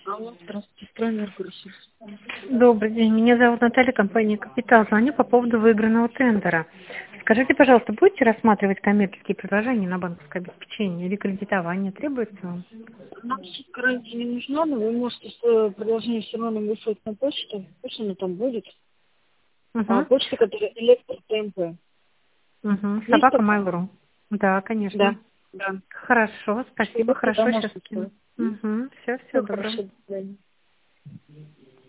Алло, здравствуйте, стройный ресурс. Добрый день, меня зовут Наталья, компания «Капитал». Звоню по поводу выигранного тендера. Скажите, пожалуйста, будете рассматривать коммерческие предложения на банковское обеспечение или кредитование? Требуется вам? Нам сейчас гарантия не нужна, но вы можете предложение все равно нам выслать на почту. Почта она там будет. А Угу. почта, которая электротемпы. Угу. Есть Собака такая? Mail.ru. Да, конечно. Да. Да. Хорошо, спасибо, Что туда хорошо, сейчас можно скину. сказать? Угу. Все Все доброго. хорошо, до свидания.